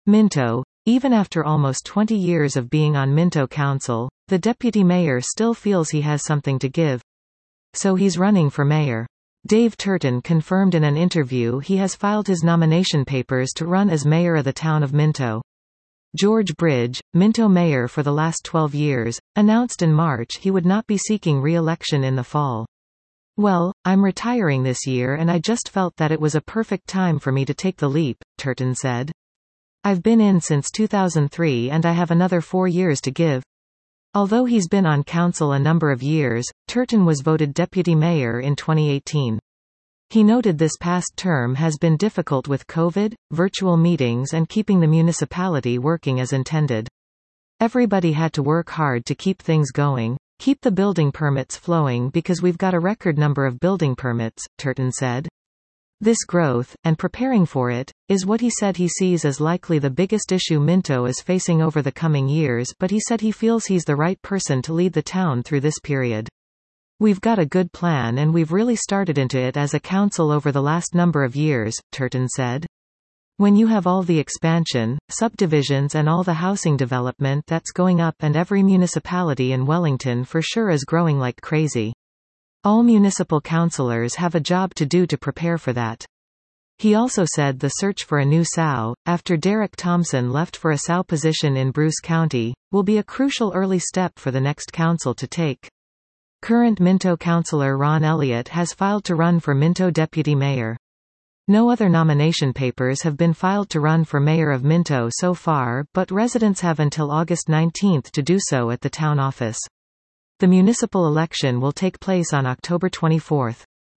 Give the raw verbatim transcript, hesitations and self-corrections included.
Minto. Even after almost twenty years of being on Minto Council, the deputy mayor still feels he has something to give. So he's running for mayor. Dave Turton confirmed in an interview he has filed his nomination papers to run as mayor of the town of Minto. George Bridge, Minto mayor for the last twelve years, announced in March he would not be seeking re-election in the fall. "Well, I'm retiring this year and I just felt that it was a perfect time for me to take the leap," Turton said. "I've been in since two thousand three and I have another four years to give." Although he's been on council a number of years, Turton was voted deputy mayor in twenty eighteen. He noted this past term has been difficult with COVID, virtual meetings and keeping the municipality working as intended. "Everybody had to work hard to keep things going, keep the building permits flowing because we've got a record number of building permits," Turton said. This growth, and preparing for it, is what he said he sees as likely the biggest issue Minto is facing over the coming years, but he said he feels he's the right person to lead the town through this period. "We've got a good plan and we've really started into it as a council over the last number of years," Turton said. "When you have all the expansion, subdivisions and all the housing development that's going up and every municipality in Wellington for sure is growing like crazy. All municipal councillors have a job to do to prepare for that." He also said the search for a new S O W, after Derek Thompson left for a S O W position in Bruce County, will be a crucial early step for the next council to take. Current Minto councillor Ron Elliott has filed to run for Minto deputy mayor. No other nomination papers have been filed to run for mayor of Minto so far, but residents have until August nineteenth to do so at the town office. The municipal election will take place on October twenty-fourth.